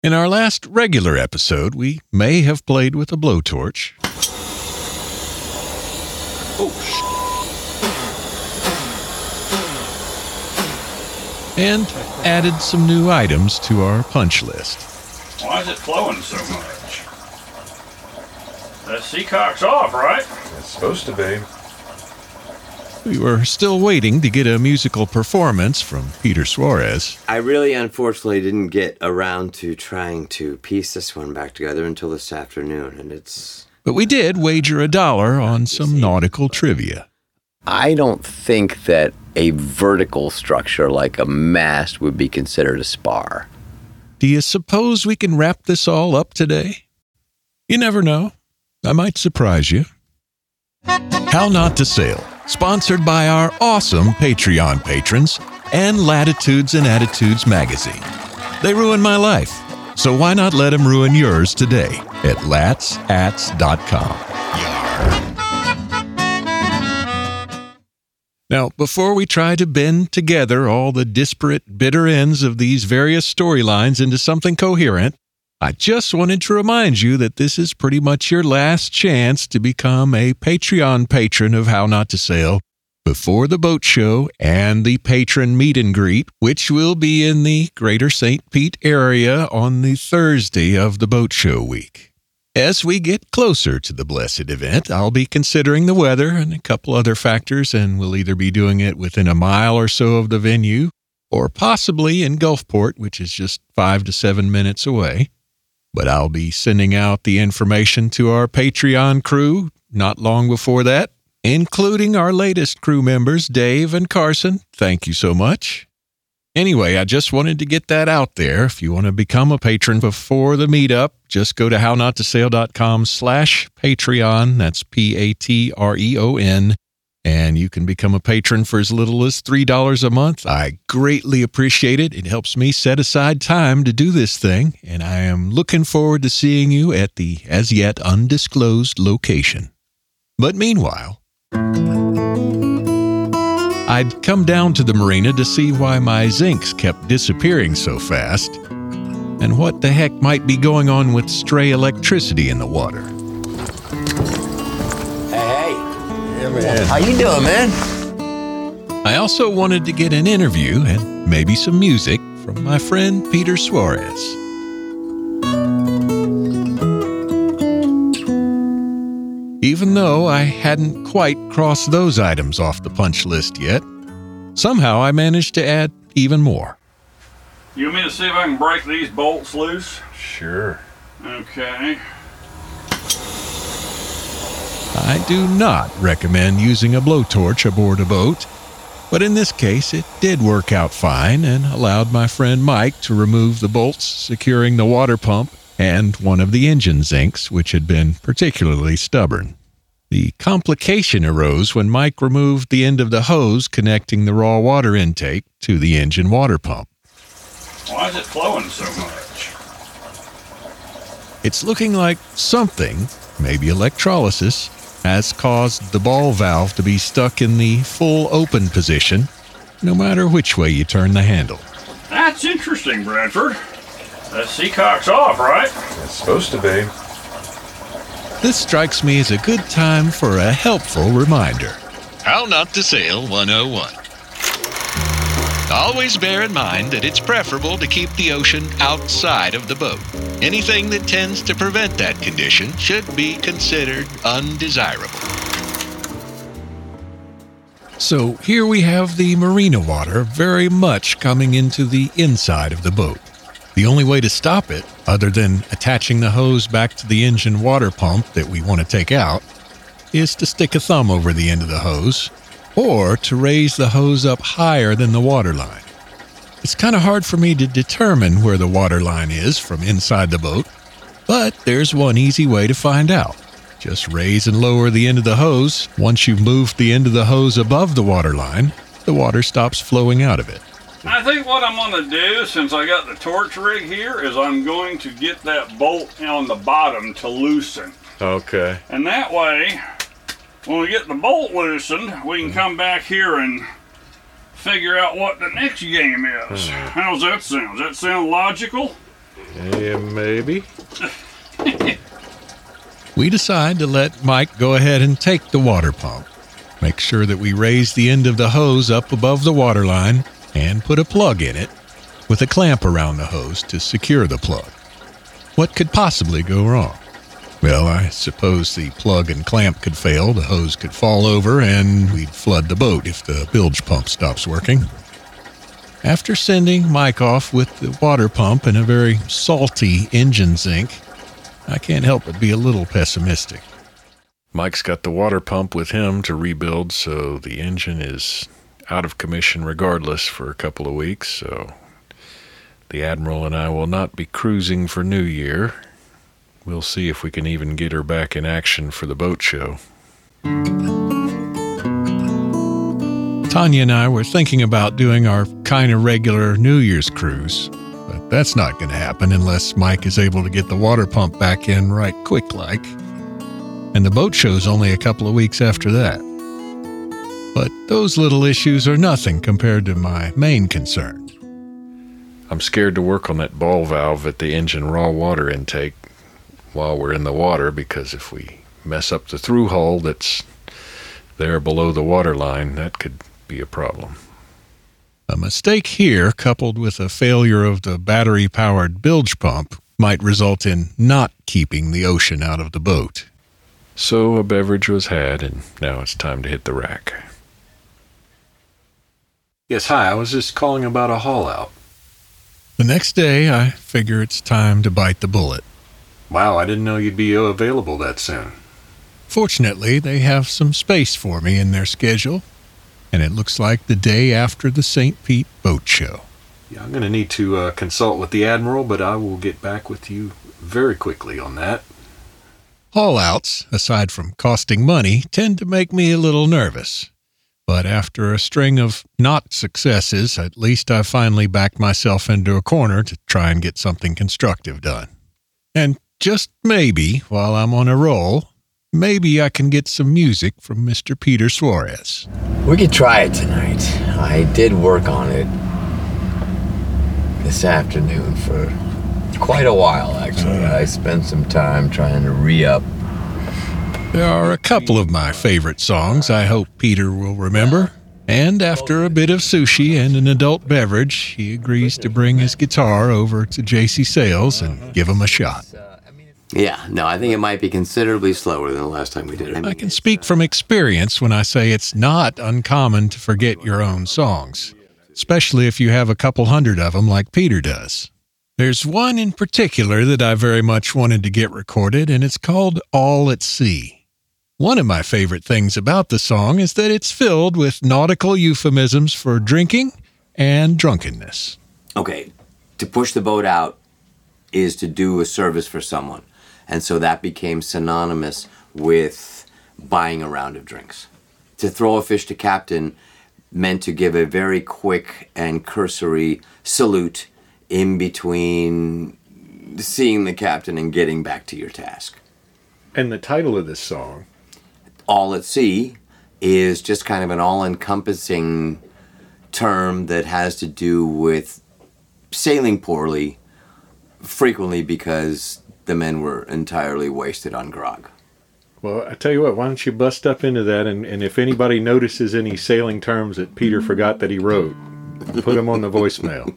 In our last regular episode, we may have played with a blowtorch. And added some new items to our punch list. Why is it flowing so much? That seacock's off, right? It's supposed to be. We were still waiting to get a musical performance from Peter Suarez. I really, unfortunately, didn't get around to trying to piece this one back together until this afternoon, and it's... But we did wager $1 on some nautical trivia. I don't think that a vertical structure like a mast would be considered a spar. Do you suppose we can wrap this all up today? You never know. I might surprise you. How Not to Sail, sponsored by our awesome Patreon patrons and Latitudes and Attitudes magazine. They ruin my life, so why not let them ruin yours today at latsats.com. Now, before we try to bend together all the disparate, bitter ends of these various storylines into something coherent, I just wanted to remind you that this is pretty much your last chance to become a Patreon patron of How Not to Sail before the boat show and the patron meet and greet, which will be in the Greater St. Pete area on the Thursday of the boat show week. As we get closer to the blessed event, I'll be considering the weather and a couple other factors, and we'll either be doing it within a mile or so of the venue, or possibly in Gulfport, which is just 5 to 7 minutes away. But I'll be sending out the information to our Patreon crew not long before that, including our latest crew members, Dave and Carson. Thank you so much. Anyway, I just wanted to get that out there. If you want to become a patron before the meetup, just go to hownottosail.com/Patreon. That's Patreon. And you can become a patron for as little as $3 a month. I greatly appreciate it. It helps me set aside time to do this thing, and I am looking forward to seeing you at the as yet undisclosed location. But meanwhile, I'd come down to the marina to see why my zincs kept disappearing so fast, and what the heck might be going on with stray electricity in the water. Yeah, man. How you doing, man? I also wanted to get an interview and maybe some music from my friend Peter Suarez. Even though I hadn't quite crossed those items off the punch list yet, somehow I managed to add even more. You want me to see if I can break these bolts loose? Sure. Okay. I do not recommend using a blowtorch aboard a boat, but in this case it did work out fine and allowed my friend Mike to remove the bolts securing the water pump and one of the engine zincs, which had been particularly stubborn. The complication arose when Mike removed the end of the hose connecting the raw water intake to the engine water pump. Why is it flowing so much? It's looking like something, maybe electrolysis, has caused the ball valve to be stuck in the full open position, no matter which way you turn the handle. That's interesting, Bradford. That seacock's off, right? It's supposed to be. This strikes me as a good time for a helpful reminder. How Not to Sail 101. Always bear in mind that it's preferable to keep the ocean outside of the boat. Anything that tends to prevent that condition should be considered undesirable. So here we have the marina water very much coming into the inside of the boat. The only way to stop it, other than attaching the hose back to the engine water pump that we want to take out, is to stick a thumb over the end of the hose, or to raise the hose up higher than the water line. It's kind of hard for me to determine where the water line is from inside the boat, but there's one easy way to find out. Just raise and lower the end of the hose. Once you've moved the end of the hose above the water line, the water stops flowing out of it. I think what I'm going to do, since I got the torch rig here, is I'm going to get that bolt on the bottom to loosen. Okay. And that way, when we get the bolt loosened, we can come back here and figure out what the next game is. How's that sound? Does that sound logical? Yeah, maybe. We decide to let Mike go ahead and take the water pump. Make sure that we raise the end of the hose up above the water line and put a plug in it with a clamp around the hose to secure the plug. What could possibly go wrong? Well, I suppose the plug and clamp could fail, the hose could fall over, and we'd flood the boat if the bilge pump stops working. After sending Mike off with the water pump and a very salty engine zinc, I can't help but be a little pessimistic. Mike's got the water pump with him to rebuild, so the engine is out of commission regardless for a couple of weeks, so the Admiral and I will not be cruising for New Year. We'll see if we can even get her back in action for the boat show. Tanya and I were thinking about doing our kind of regular New Year's cruise, but that's not going to happen unless Mike is able to get the water pump back in right quick-like. And the boat show's only a couple of weeks after that. But those little issues are nothing compared to my main concern. I'm scared to work on that ball valve at the engine raw water intake while we're in the water, because if we mess up the through hull that's there below the water line, that could be a problem. A mistake here, coupled with a failure of the battery-powered bilge pump, might result in not keeping the ocean out of the boat. So a beverage was had, and now it's time to hit the rack. Yes, hi, I was just calling about a haul out. The next day, I figure it's time to bite the bullet. Wow, I didn't know you'd be available that soon. Fortunately, they have some space for me in their schedule, and it looks like the day after the St. Pete Boat Show. Yeah, I'm going to need to consult with the Admiral, but I will get back with you very quickly on that. Haul-outs, aside from costing money, tend to make me a little nervous. But after a string of not successes, at least I finally backed myself into a corner to try and get something constructive done. And just maybe, while I'm on a roll, maybe I can get some music from Mr. Peter Suarez. We could try it tonight. I did work on it this afternoon for quite a while, actually. I spent some time trying to re-up. There are a couple of my favorite songs I hope Peter will remember. And after a bit of sushi and an adult beverage, he agrees to bring his guitar over to JC Sales and give him a shot. Yeah, no, I think it might be considerably slower than the last time we did it. I can speak from experience when I say it's not uncommon to forget your own songs, especially if you have a couple hundred of them like Peter does. There's one in particular that I very much wanted to get recorded, and it's called All at Sea. One of my favorite things about the song is that it's filled with nautical euphemisms for drinking and drunkenness. Okay, to push the boat out is to do a service for someone. And so that became synonymous with buying a round of drinks. To throw a fish to captain meant to give a very quick and cursory salute in between seeing the captain and getting back to your task. And the title of this song? All at Sea is just kind of an all-encompassing term that has to do with sailing poorly, frequently because the men were entirely wasted on grog. Well, I tell you what, why don't you bust up into that, and if anybody notices any sailing terms that Peter forgot that he wrote, put them on the voicemail.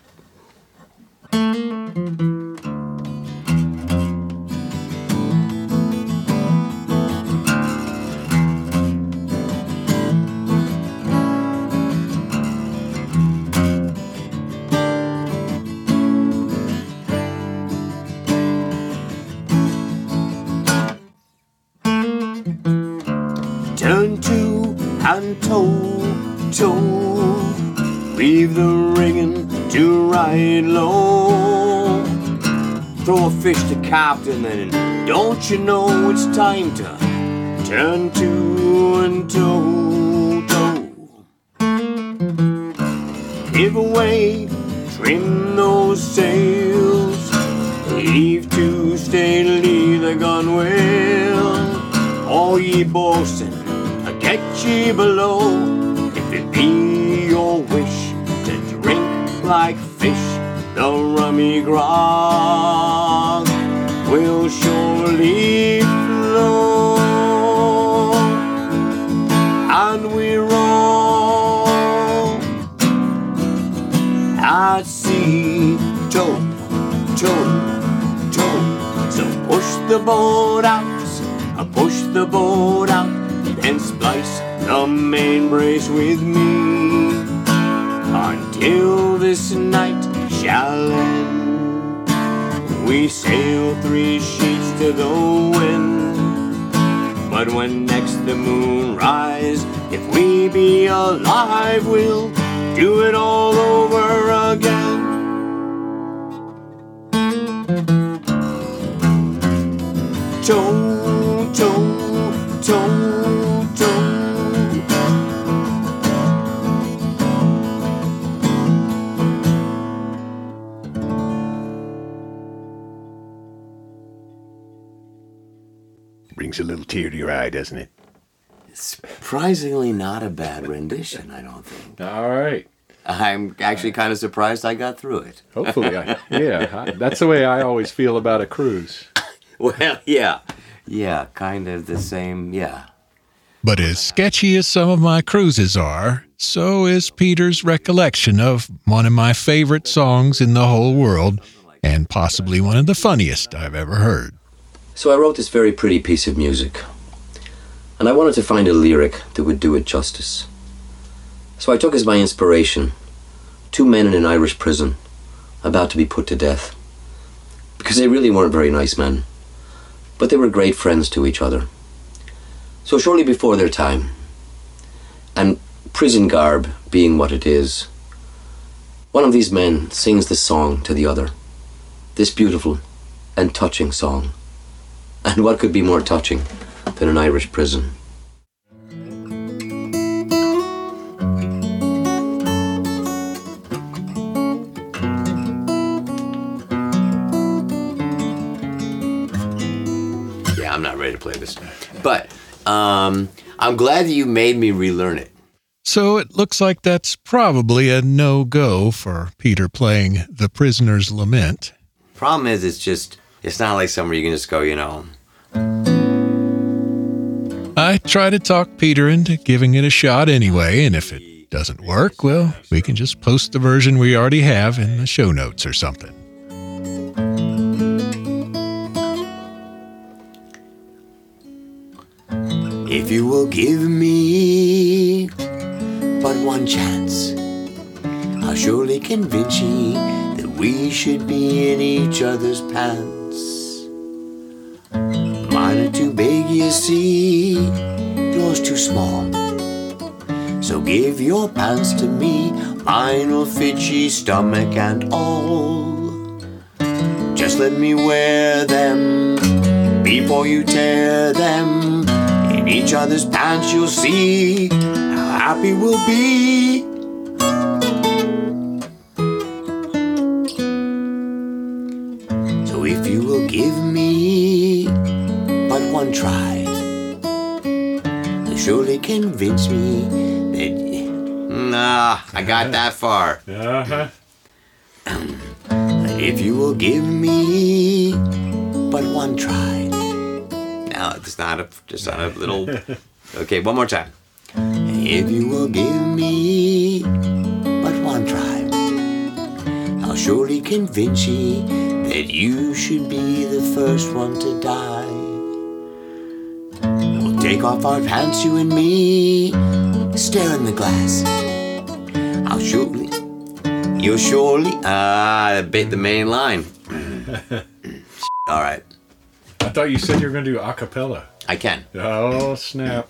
Turn to and tow, leave the rigging to ride low. Throw a fish to captain and don't you know it's time to turn to and tow. Give away, trim those sails, leave to steadily the gunwale. All ye boatswain, get ye below, if it be your wish to drink like fish, the rummy grog will surely flow, and we roll at sea, toe, toe, toe. So push the boat out, push the boat out, and splice the main brace with me until this night shall end. We sail 3 sheets to the wind, but when next the moon rise, if we be alive, we'll do it all over again. Toe, toe, toe, toe. Brings a little tear to your eye, doesn't it? Surprisingly not a bad rendition, I don't think. All right. I'm actually kind of surprised I got through it. Hopefully, that's the way I always feel about a cruise. Well, yeah. Yeah, kind of the same, yeah. But as sketchy as some of my cruises are, so is Peter's recollection of one of my favorite songs in the whole world, and possibly one of the funniest I've ever heard. So I wrote this very pretty piece of music, and I wanted to find a lyric that would do it justice. So I took as my inspiration 2 men in an Irish prison about to be put to death, because they really weren't very nice men, but they were great friends to each other. So shortly before their time, and prison garb being what it is, one of these men sings this song to the other, this beautiful and touching song. And what could be more touching than an Irish prison? Yeah, I'm not ready to play this. But I'm glad that you made me relearn it. So it looks like that's probably a no-go for Peter playing The Prisoner's Lament. Problem is, it's not like somewhere you can just go, I try to talk Peter into giving it a shot anyway, and if it doesn't work, well, we can just post the version we already have in the show notes or something. If you will give me but one chance, I'll surely convince ye that we should be in each other's pants. Mine are too big, you see, yours too small. So give your pants to me, mine will fit ye stomach and all. Just let me wear them before you tear them. In each other's pants you'll see how happy we'll be. So if you will give me but one try, you'll surely convince me that... I got that far. Uh-huh. If you will give me but one try. Now, it's not a little... Okay, one more time. If you will give me but one try, I'll surely convince ye that you should be the first one to die. We'll take off our pants, you and me, stare in the glass. You'll surely... bit the main line. All right. I thought you said you were going to do a cappella. I can. Oh, snap.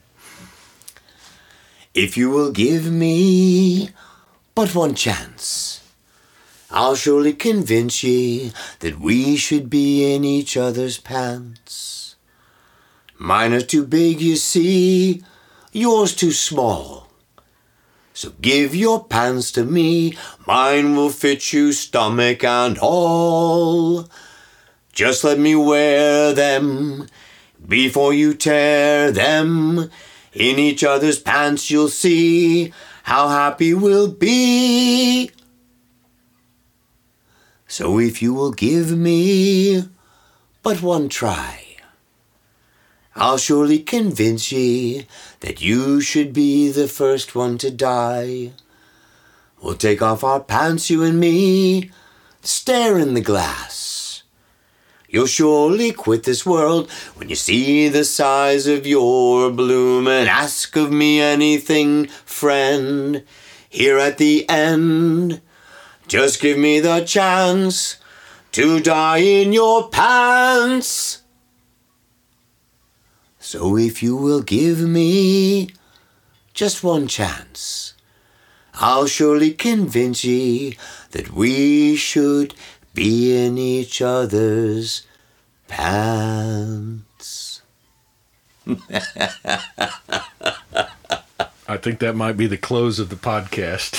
If you will give me but one chance, I'll surely convince ye that we should be in each other's pants. Mine are too big, you see, yours too small. So give your pants to me, mine will fit you stomach and all. Just let me wear them before you tear them. In each other's pants you'll see how happy we'll be. So if you will give me but one try, I'll surely convince ye that you should be the first one to die. We'll take off our pants, you and me, stare in the glass. You'll surely quit this world when you see the size of your bloom, and ask of me anything, friend, here at the end. Just give me the chance to die in your pants. So if you will give me just one chance, I'll surely convince ye that we should be in each other's pants. I think that might be the close of the podcast.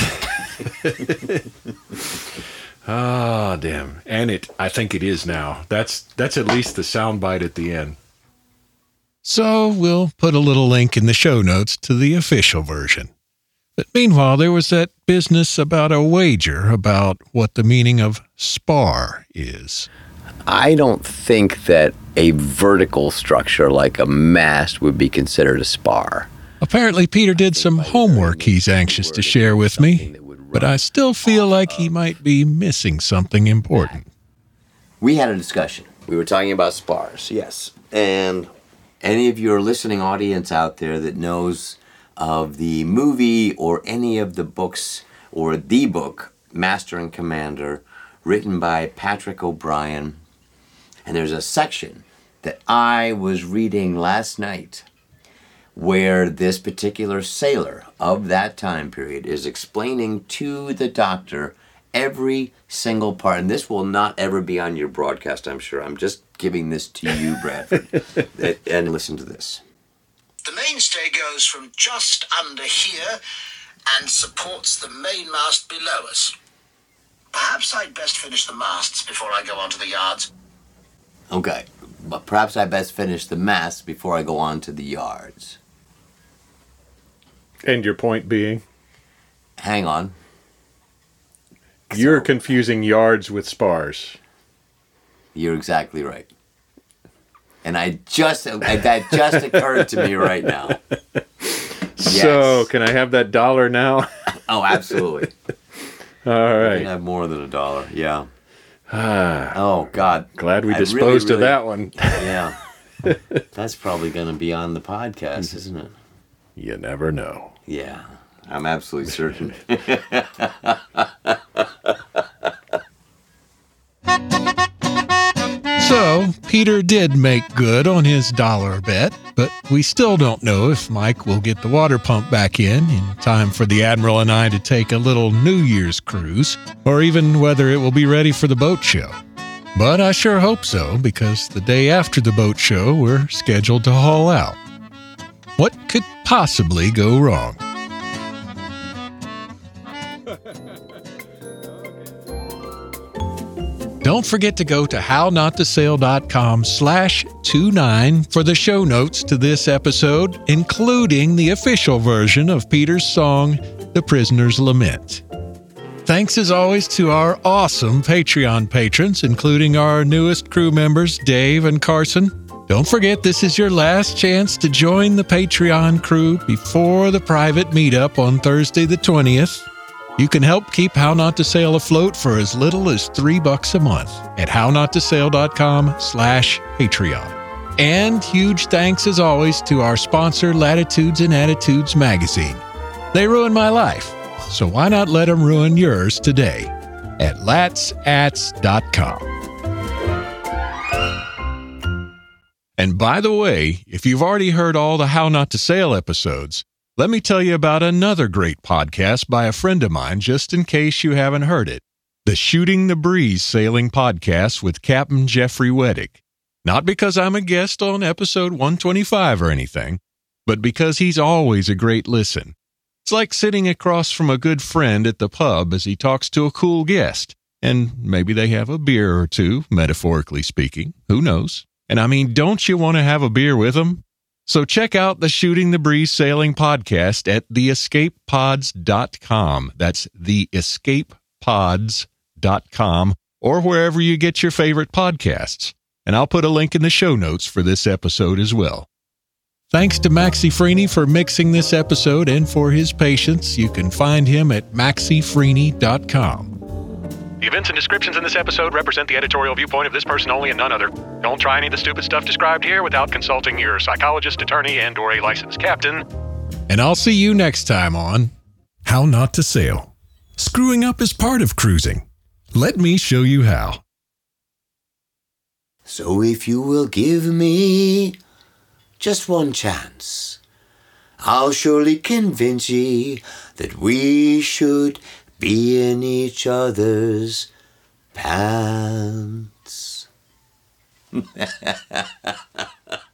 Ah, damn. And I think it is now. That's at least the soundbite at the end. So we'll put a little link in the show notes to the official version. But meanwhile, there was that business about a wager about what the meaning of spar is. I don't think that a vertical structure like a mast would be considered a spar. Apparently, Peter did some homework he's anxious to share with me, but I still feel like he might be missing something important. We had a discussion. We were talking about spars, yes. And any of your listening audience out there that knows of the movie or any of the books, or the book, Master and Commander, written by Patrick O'Brian, and there's a section that I was reading last night where this particular sailor of that time period is explaining to the doctor every single part. And this will not ever be on your broadcast, I'm sure. I'm just giving this to you, Bradford. And listen to this. The mainstay goes from just under here and supports the mainmast below us. Perhaps I'd best finish the masts before I go on to the yards. Okay, but perhaps I best finish the masts before I go on to the yards. And your point being? Hang on. You're confusing yards with spars. You're exactly right. And that just occurred to me right now. So, can I have that $1 now? Oh, absolutely. All You right. can have more than $1, yeah. Oh, God. Glad we I disposed of really- that one. Yeah. That's probably going to be on the podcast, isn't it? You never know. Yeah, I'm absolutely certain. So, Peter did make good on his $1 bet, but we still don't know if Mike will get the water pump back in time for the Admiral and I to take a little New Year's cruise, or even whether it will be ready for the boat show. But I sure hope so, because the day after the boat show, we're scheduled to haul out. What could possibly go wrong? Don't forget to go to hownottosail.com/29 for the show notes to this episode, including the official version of Peter's song, The Prisoner's Lament. Thanks as always to our awesome Patreon patrons, including our newest crew members, Dave and Carson. Don't forget, this is your last chance to join the Patreon crew before the private meetup on Thursday the 20th. You can help keep How Not to Sail afloat for as little as $3 a month at hownotttosail.com/Patreon. And huge thanks as always to our sponsor, Latitudes and Attitudes magazine. They ruin my life, so why not let them ruin yours today at latsats.com. And by the way, if you've already heard all the How Not to Sail episodes, let me tell you about another great podcast by a friend of mine, just in case you haven't heard it. The Shooting the Breeze Sailing Podcast with Captain Jeffrey Weddick. Not because I'm a guest on episode 125 or anything, but because he's always a great listen. It's like sitting across from a good friend at the pub as he talks to a cool guest. And maybe they have a beer or two, metaphorically speaking. Who knows? And I mean, don't you want to have a beer with them? So check out the Shooting the Breeze Sailing Podcast at theescapepods.com. That's theescapepods.com, or wherever you get your favorite podcasts. And I'll put a link in the show notes for this episode as well. Thanks to Maxie Freeney for mixing this episode and for his patience. You can find him at maxiefreeney.com. The events and descriptions in this episode represent the editorial viewpoint of this person only and none other. Don't try any of the stupid stuff described here without consulting your psychologist, attorney, and/or a licensed captain. And I'll see you next time on How Not to Sail. Screwing up is part of cruising. Let me show you how. So if you will give me just one chance, I'll surely convince ye that we should be in each other's pants.